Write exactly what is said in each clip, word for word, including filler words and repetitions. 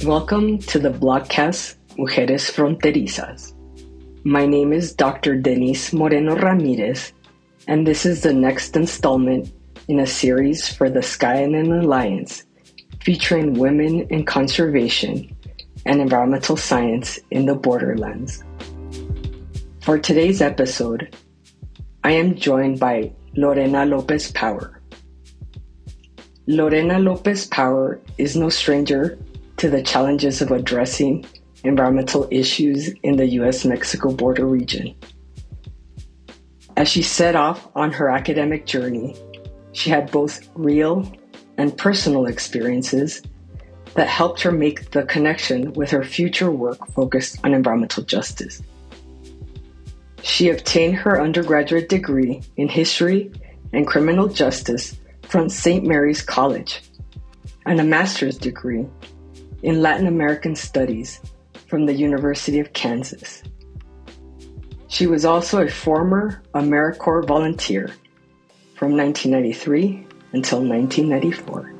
Welcome to the blogcast Mujeres Fronterizas. My name is Doctor Denise Moreno Ramirez, and this is the next installment in a series for the Skyennin Alliance featuring women in conservation and environmental science in the borderlands. For today's episode, I am joined by Lorena Lopez Power. Lorena Lopez Power is no stranger to the challenges of addressing environmental issues in the U S Mexico border region. As she set off on her academic journey, she had both real and personal experiences that helped her make the connection with her future work focused on environmental justice. She obtained her undergraduate degree in history and criminal justice from Saint Mary's College and a master's degree in Latin American Studies from the University of Kansas. She was also a former AmeriCorps volunteer from nineteen ninety-three until nineteen ninety-four.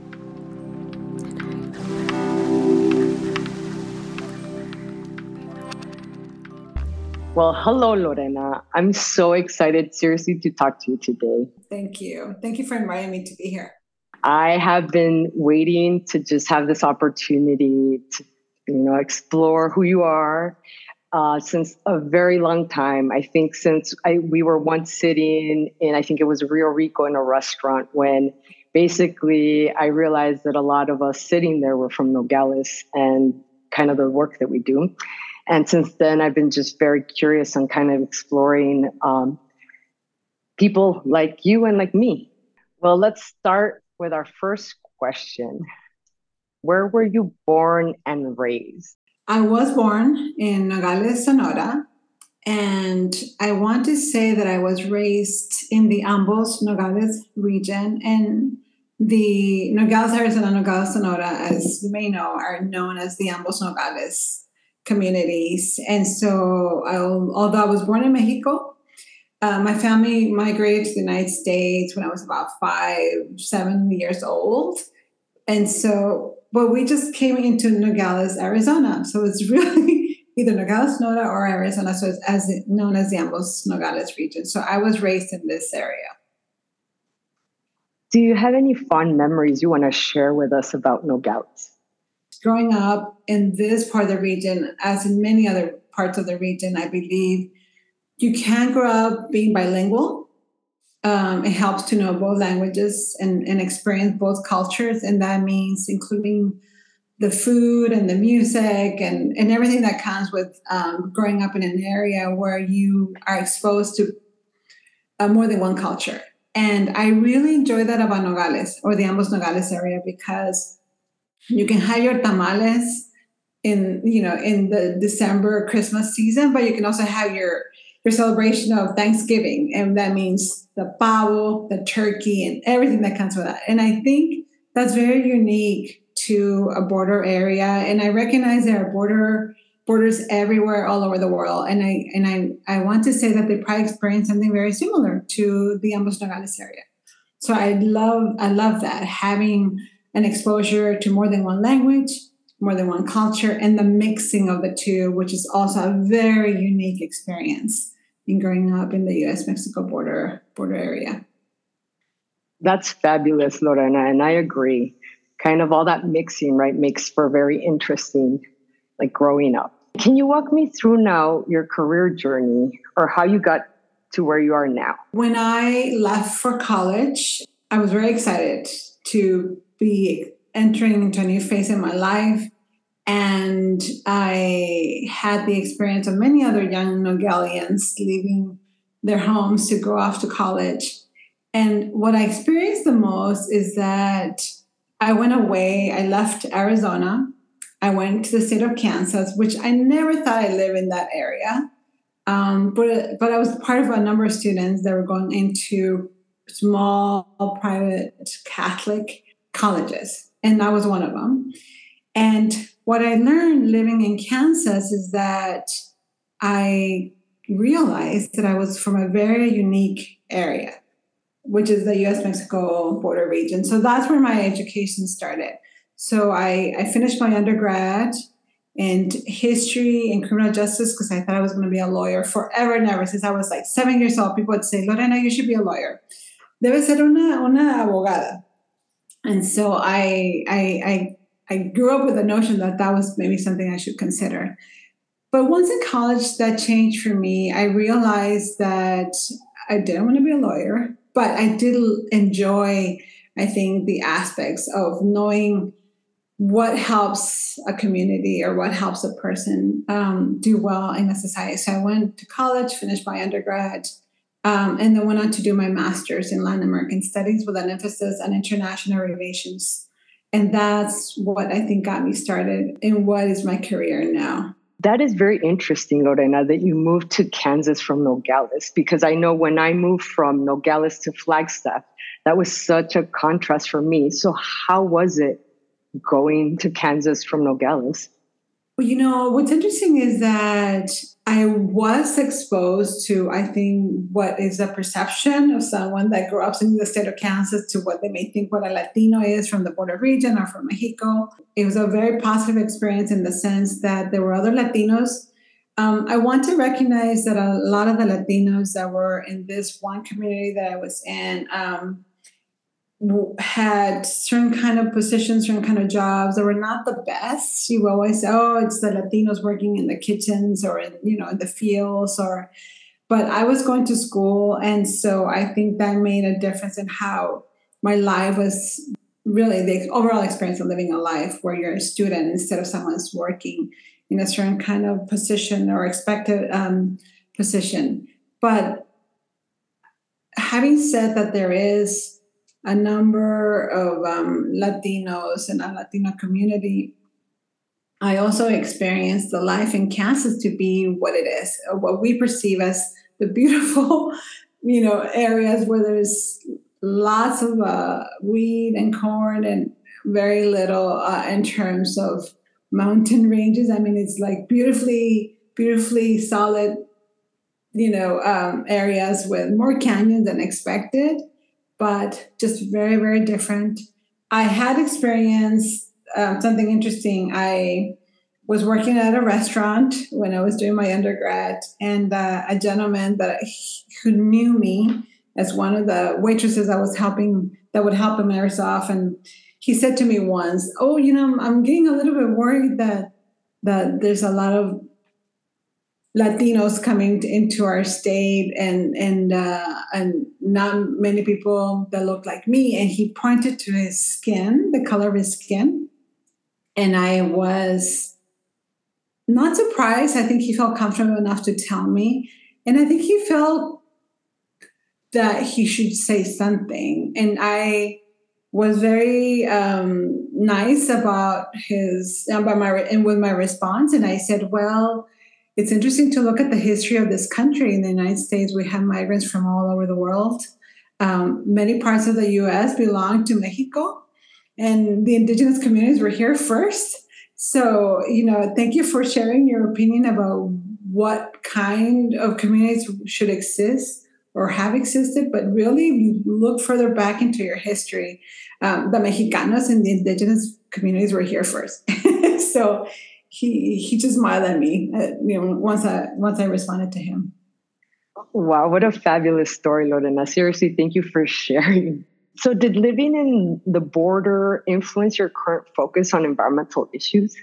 Well, hello, Lorena. I'm so excited, seriously, to talk to you today. Thank you. Thank you for inviting me to be here. I have been waiting to just have this opportunity to, you know, explore who you are uh, since a very long time. I think since I, we were once sitting in, I think it was Rio Rico in a restaurant when basically I realized that a lot of us sitting there were from Nogales and kind of the work that we do. And since then, I've been just very curious on kind of exploring um, people like you and like me. Well, let's start with our first question. Where were you born and raised? I was born in Nogales, Sonora, and I want to say that I was raised in the Ambos Nogales region, and the Nogales, Arizona, Nogales, Sonora, as you may know, are known as the Ambos Nogales communities. And so I'll, although I was born in Mexico, Uh, my family migrated to the United States when I was about five, seven years old. And so, but we just came into Nogales, Arizona. So it's really either Nogales, Sonora, or Arizona. So it's as known as the Ambos Nogales region. So I was raised in this area. Do you have any fond memories you want to share with us about Nogales? Growing up in this part of the region, as in many other parts of the region, I believe you can grow up being bilingual. Um, it helps to know both languages and, and experience both cultures. And that means including the food and the music and, and everything that comes with um, growing up in an area where you are exposed to uh, more than one culture. And I really enjoy that about Nogales or the Ambos Nogales area because you can have your tamales in, you know, in the December Christmas season, but you can also have your your celebration of Thanksgiving. And that means the pavo, the turkey, and everything that comes with that. And I think that's very unique to a border area. And I recognize there are border borders everywhere all over the world. And I and I, I want to say that they probably experience something very similar to the Ambos Nogales area. So I love I love that, having an exposure to more than one language, more than one culture, and the mixing of the two, which is also a very unique experience in growing up in the U S Mexico border border area. That's fabulous, Lorena, and I agree. Kind of all that mixing, right, makes for very interesting, like growing up. Can you walk me through now your career journey or how you got to where you are now? When I left for college, I was very excited to be entering into a new phase in my life. And I had the experience of many other young Nogalians leaving their homes to go off to college. And what I experienced the most is that I went away. I left Arizona. I went to the state of Kansas, which I never thought I'd live in that area. Um, but, but I was part of a number of students that were going into small private Catholic colleges. And I was one of them. And what I learned living in Kansas is that I realized that I was from a very unique area, which is the U S Mexico border region. So that's where my education started. So I, I finished my undergrad in history and criminal justice because I thought I was going to be a lawyer forever and ever. Since I was like seven years old, people would say, Lorena, you should be a lawyer. Debe ser una, una abogada. And so I, I, I, I grew up with the notion that that was maybe something I should consider. But once in college, that changed for me. I realized that I didn't want to be a lawyer, but I did enjoy, I think, the aspects of knowing what helps a community or what helps a person um, do well in a society. So I went to college, finished my undergrad, um, and then went on to do my master's in Latin American Studies with an emphasis on international relations. And that's what I think got me started in what is my career now. That is very interesting, Lorena, that you moved to Kansas from Nogales, because I know when I moved from Nogales to Flagstaff, that was such a contrast for me. So how was it going to Kansas from Nogales? Well, you know, what's interesting is that I was exposed to, I think, what is a perception of someone that grew up in the state of Kansas to what they may think what a Latino is from the border region or from Mexico. It was a very positive experience in the sense that there were other Latinos. Um, I want to recognize that a lot of the Latinos that were in this one community that I was in, um, had certain kind of positions, certain kind of jobs that were not the best. You always say, oh, it's the Latinos working in the kitchens or in, you know, in the fields or, but I was going to school. And so I think that made a difference in how my life was really the overall experience of living a life where you're a student instead of someone's working in a certain kind of position or expected um, position. But having said that, there is a number of um, Latinos and a Latino community, I also experienced the life in Kansas to be what it is, what we perceive as the beautiful, you know, areas where there's lots of uh, wheat and corn and very little uh, in terms of mountain ranges. I mean, it's like beautifully, beautifully solid, you know, um, areas with more canyons than expected, but just very, very different. I had experienced um, something interesting. I was working at a restaurant when I was doing my undergrad, and uh, a gentleman that who knew me as one of the waitresses I was helping, that would help him every so often, he said to me once, "Oh, you know, I'm getting a little bit worried that that there's a lot of Latinos coming into our state and and uh, and not many people that look like me." And he pointed to his skin, the color of his skin. And I was not surprised. I think he felt comfortable enough to tell me. And I think he felt that he should say something. And I was very um, nice about his, about my, and with my response. And I said, well, it's interesting to look at the history of this country. In the United States, we have migrants from all over the world. Um, many parts of the U S belong to Mexico, and the indigenous communities were here first. So, you know, thank you for sharing your opinion about what kind of communities should exist or have existed. But really, if you look further back into your history, um, the Mexicanos and the indigenous communities were here first. So he he just smiled at me, uh, you know, once I once I responded to him. Wow, what a fabulous story, Lorena. Seriously, thank you for sharing. So did living in the border influence your current focus on environmental issues?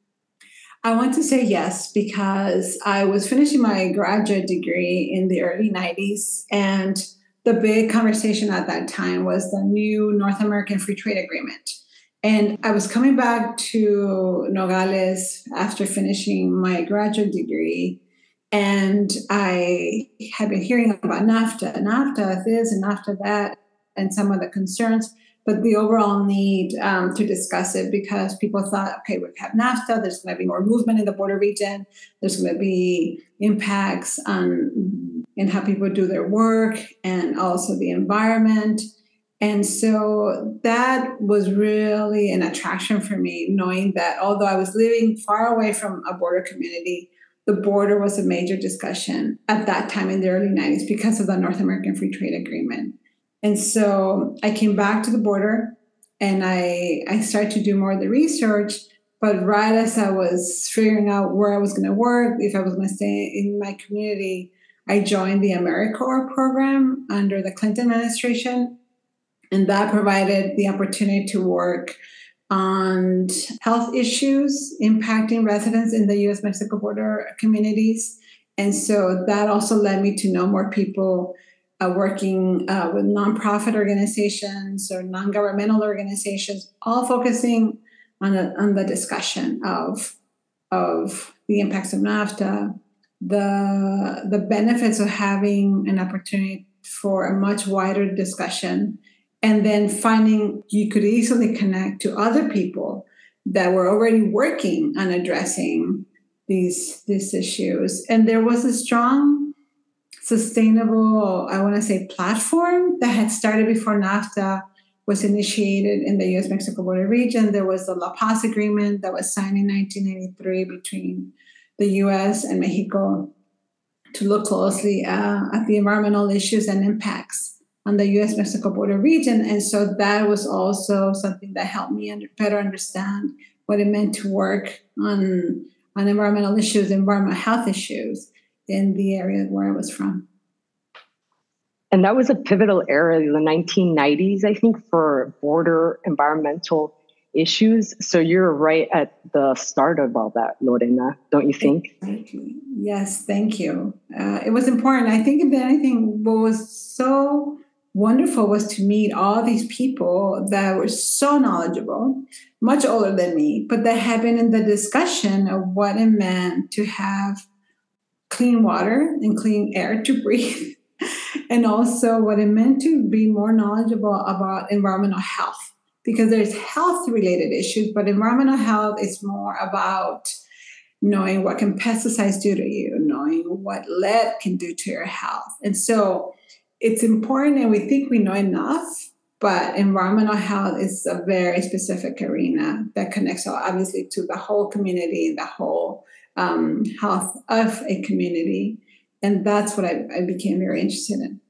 I want to say yes, because I was finishing my graduate degree in the early nineties, and the big conversation at that time was the new North American Free Trade Agreement. And I was coming back to Nogales after finishing my graduate degree, and I had been hearing about NAFTA, NAFTA this and NAFTA that, and some of the concerns, but the overall need um, to discuss it, because people thought, okay, we have NAFTA, there's going to be more movement in the border region, there's going to be impacts on in how people do their work and also the environment. And so that was really an attraction for me, knowing that although I was living far away from a border community, the border was a major discussion at that time in the early nineties because of the North American Free Trade Agreement. And so I came back to the border And I, I started to do more of the research. But right as I was figuring out where I was going to work, if I was going to stay in my community, I joined the AmeriCorps program under the Clinton administration. And that provided the opportunity to work on health issues impacting residents in the U S Mexico border communities. And so that also led me to know more people uh, working uh, with nonprofit organizations or non-governmental organizations, all focusing on, a, on the discussion of, of the impacts of NAFTA, the, the benefits of having an opportunity for a much wider discussion, and then finding you could easily connect to other people that were already working on addressing these, these issues. And there was a strong, sustainable, I want to say, platform that had started before NAFTA was initiated in the U S Mexico border region. There was the La Paz Agreement that was signed in nineteen eighty-three between the U S and Mexico to look closely uh, at the environmental issues and impacts on the U S Mexico border region. And so that was also something that helped me under, better understand what it meant to work on, on environmental issues, environmental health issues in the area where I was from. And that was a pivotal era in the nineteen nineties, I think, for border environmental issues. So you're right at the start of all that, Lorena, don't you think? Exactly. Yes, thank you. Uh, it was important. I think, if anything, what was so wonderful was to meet all these people that were so knowledgeable, much older than me, but that had been in the discussion of what it meant to have clean water and clean air to breathe, and also what it meant to be more knowledgeable about environmental health, because there's health-related issues, but environmental health is more about knowing what can pesticides do to you, knowing what lead can do to your health. And so it's important, and we think we know enough, but environmental health is a very specific arena that connects, obviously, to the whole community, the whole um, health of a community. And that's what I, I became very interested in.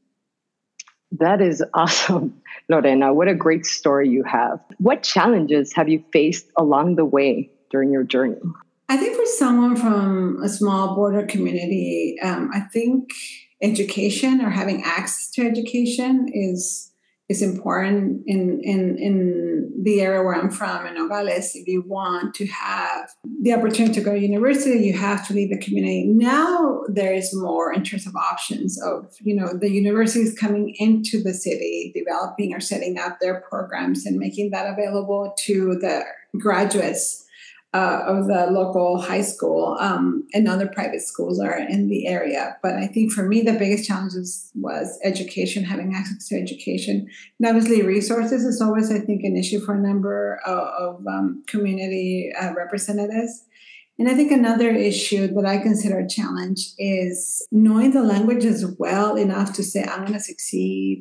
That is awesome, Lorena. What a great story you have. What challenges have you faced along the way during your journey? I think for someone from a small border community, um, I think education or having access to education is is important in, in, in the area where I'm from, in Nogales. If you want to have the opportunity to go to university, you have to leave the community. Now there is more in terms of options of, you know, the universities coming into the city, developing or setting up their programs and making that available to the graduates Uh, of the local high school, um, and other private schools are in the area. But I think for me, the biggest challenges was education, having access to education. And obviously resources is always, I think, an issue for a number of, of um, community uh, representatives. And I think another issue that I consider a challenge is knowing the languages well enough to say, I'm going to succeed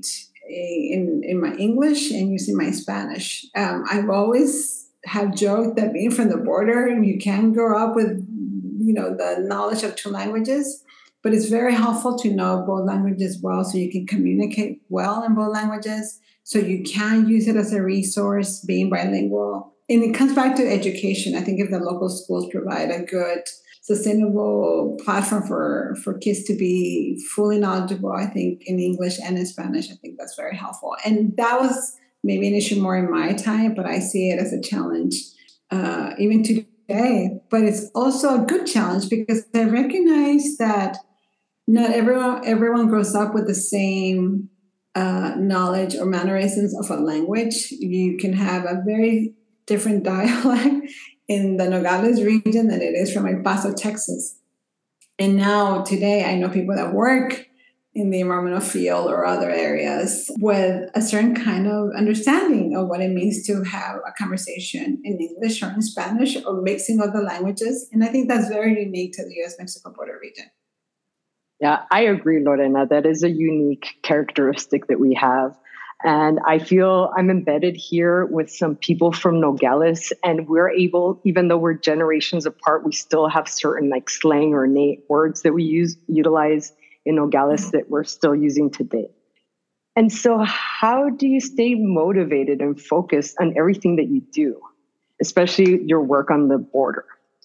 in, in my English and using my Spanish. Um, I've always have joked that being from the border, you can grow up with, you know, the knowledge of two languages, but it's very helpful to know both languages well so you can communicate well in both languages, so you can use it as a resource, being bilingual. And it comes back to education. I think if the local schools provide a good, sustainable platform for, for kids to be fully knowledgeable, I think, in English and in Spanish, I think that's very helpful. And that was maybe an issue more in my time, but I see it as a challenge uh, even today. But it's also a good challenge because I recognize that not everyone everyone grows up with the same uh, knowledge or mannerisms of a language. You can have a very different dialect in the Nogales region than it is from El Paso, Texas. And now today I know people that work in the environmental field or other areas with a certain kind of understanding of what it means to have a conversation in English or in Spanish or mixing of the languages. And I think that's very unique to the U S Mexico border region. Yeah, I agree, Lorena. That is a unique characteristic that we have. And I feel I'm embedded here with some people from Nogales, and we're able, even though we're generations apart, we still have certain like slang or innate words that we use utilize in Nogales that we're still using today. And so how do you stay motivated and focused on everything that you do, especially your work on the border?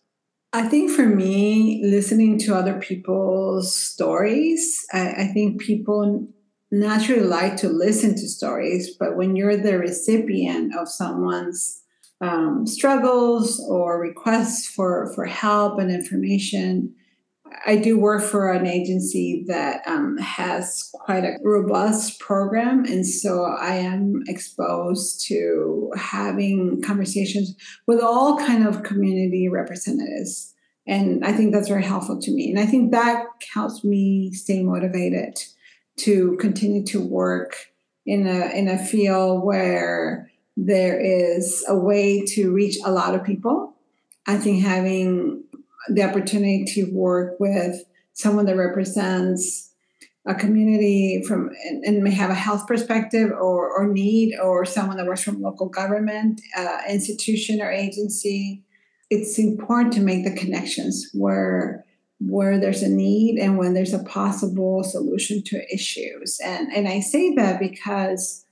I think for me, listening to other people's stories, I, I think people naturally like to listen to stories, but when you're the recipient of someone's um, struggles or requests for, for help and information, I do work for an agency that um, has quite a robust program. And so I am exposed to having conversations with all kind of community representatives. And I think that's very helpful to me. And I think that helps me stay motivated to continue to work in a, in a field where there is a way to reach a lot of people. I think having the opportunity to work with someone that represents a community from and, and may have a health perspective or, or need, or someone that works from local government, uh, institution or agency, it's important to make the connections where where there's a need and when there's a possible solution to issues. And and I say that because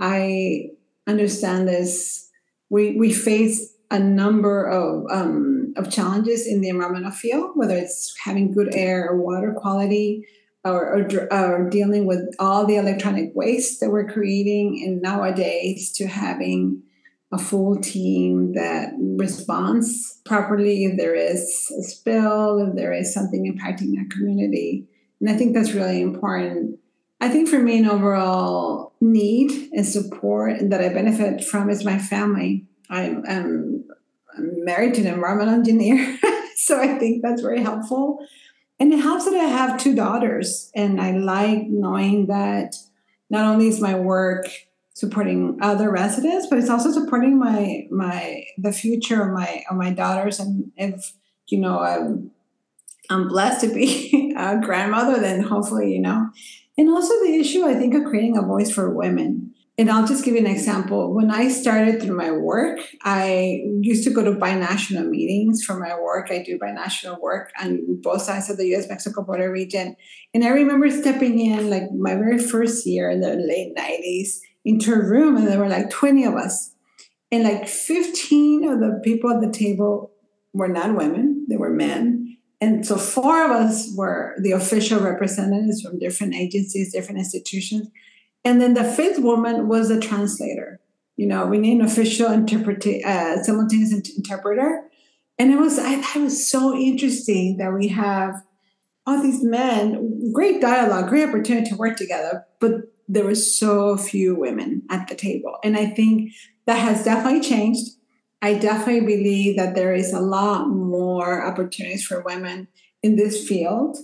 I understand this. We we face a number of um, of challenges in the environmental field, whether it's having good air or water quality, or, or, or dealing with all the electronic waste that we're creating, and nowadays to having a full team that responds properly if there is a spill, if there is something impacting our community. And I think that's really important. I think for me, an overall need and support that I benefit from is my family. I'm, I'm, I'm married to an environmental engineer, so I think that's very helpful. And it helps that I have two daughters, and I like knowing that not only is my work supporting other residents, but it's also supporting my my the future of my of my daughters. And if you know I'm, I'm blessed to be a grandmother, then hopefully you know. And also the issue, I think, of creating a voice for women. And I'll just give you an example. When I started through my work, I used to go to binational meetings for my work. I do binational work on both sides of the U S Mexico border region. And I remember stepping in like my very first year in the late nineties into a room, and there were like twenty of us. And like fifteen of the people at the table were not women, they were men. And so four of us were the official representatives from different agencies, different institutions. And then the fifth woman was a translator. You know, we need an official interpreta- uh, simultaneous inter- interpreter. And it was, I thought it was so interesting that we have all these men, great dialogue, great opportunity to work together, but there were so few women at the table. And I think that has definitely changed. I definitely believe that there is a lot more opportunities for women in this field.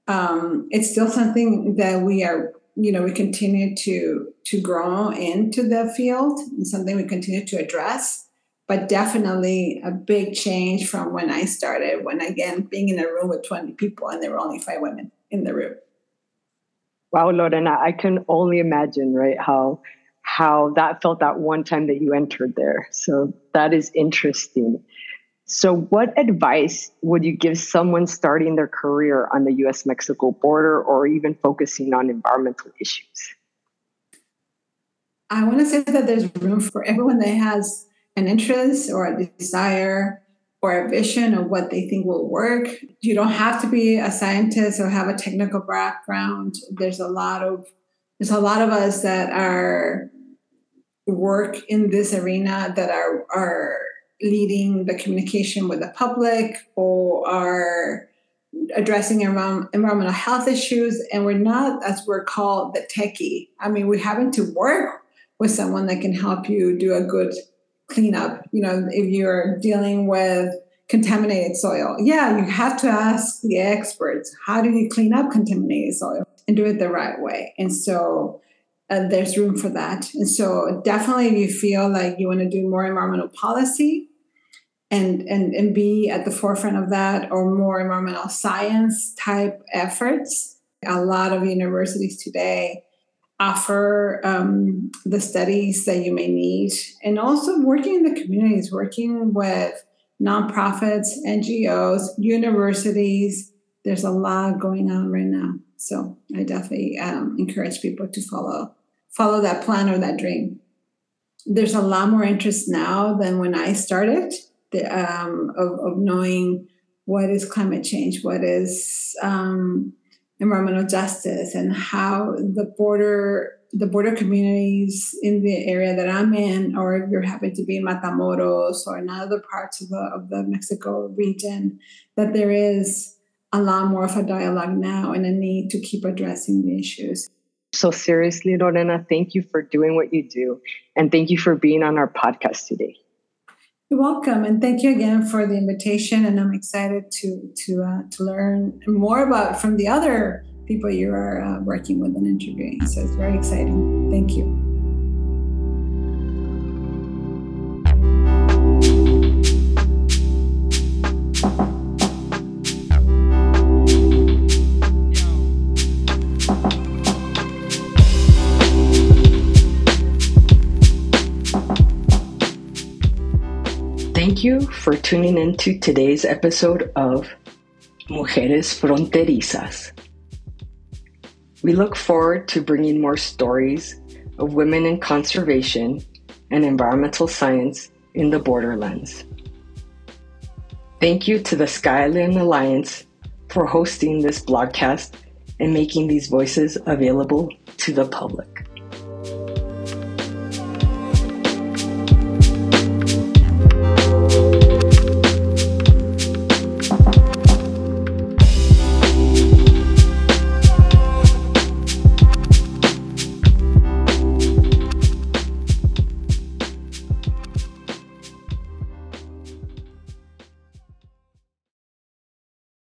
Um, it's still something that we are you know, we continue to to grow into the field, and something we continue to address, but definitely a big change from when I started, when again, being in a room with twenty people and there were only five women in the room. Wow, Lorena, I can only imagine, right, how how that felt that one time that you entered there. So that is interesting. So what advice would you give someone starting their career on the U S Mexico border, or even focusing on environmental issues? I want to say that there's room for everyone that has an interest or a desire or a vision of what they think will work. You don't have to be a scientist or have a technical background. There's a lot of there's a lot of us that are work in this arena that are are leading the communication with the public or are addressing around environmental health issues. And we're not, as we're called, the techie. I mean, we're having to work with someone that can help you do a good cleanup. You know, if you're dealing with contaminated soil, yeah, you have to ask the experts, how do you clean up contaminated soil and do it the right way? And so uh, there's room for that. And so definitely if you feel like you want to do more environmental policy, And, and and be at the forefront of that, or more environmental science type efforts. A lot of universities today offer um, the studies that you may need, and also working in the communities, working with nonprofits, N G Os, universities. There's a lot going on right now. So I definitely um, encourage people to follow follow that plan or that dream. There's a lot more interest now than when I started the, um, of, of knowing what is climate change, what is um, environmental justice, and how the border the border communities in the area that I'm in, or if you're happy to be in Matamoros or in other parts of the of the Mexico region, that there is a lot more of a dialogue now and a need to keep addressing the issues. So seriously, Lorena, thank you for doing what you do. And thank you for being on our podcast today. You're welcome. And thank you again for the invitation. And I'm excited to to uh, to learn more about from the other people you are uh, working with and interviewing. So it's very exciting. Thank you. Thank you for tuning in to today's episode of Mujeres Fronterizas. We look forward to bringing more stories of women in conservation and environmental science in the borderlands. Thank you to the Skyline Alliance for hosting this blogcast and making these voices available to the public.